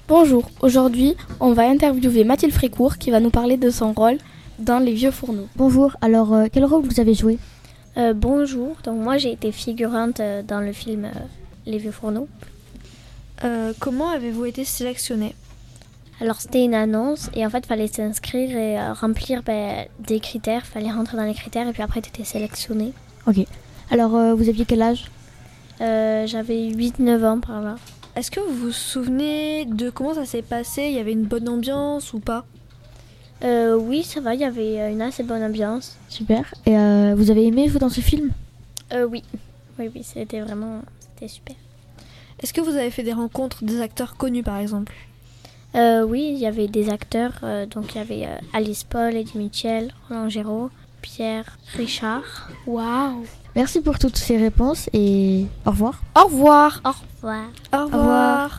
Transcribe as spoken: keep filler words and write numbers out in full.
Bonjour, aujourd'hui on va interviewer Mathilde Frécourt qui va nous parler de son rôle dans Les Vieux Fourneaux. Bonjour, alors euh, quel rôle vous avez joué ? euh, Bonjour, donc moi j'ai été figurante euh, dans le film euh, Les Vieux Fourneaux. Euh, comment avez-vous été sélectionnée ? Alors c'était une annonce et en fait il fallait s'inscrire et euh, remplir ben, des critères, il fallait rentrer dans les critères et puis après tu étais sélectionnée. Ok, alors euh, vous aviez quel âge ? euh, J'avais huit neuf ans par là. Est-ce que vous vous souvenez de comment ça s'est passé ? Il y avait une bonne ambiance ou pas ? euh, Oui, ça va, il y avait une assez bonne ambiance. Super, et euh, vous avez aimé jouer dans ce film ? euh, Oui, oui, oui, c'était vraiment c'était super. Est-ce que vous avez fait des rencontres des acteurs connus par exemple ? euh, Oui, il y avait des acteurs, euh, donc il y avait euh, Alice Paul, Eddie Mitchell, Roland Giraud, Pierre Richard. Waouh! Merci pour toutes ces réponses et au revoir. Au revoir! Au revoir. Au revoir. Au revoir.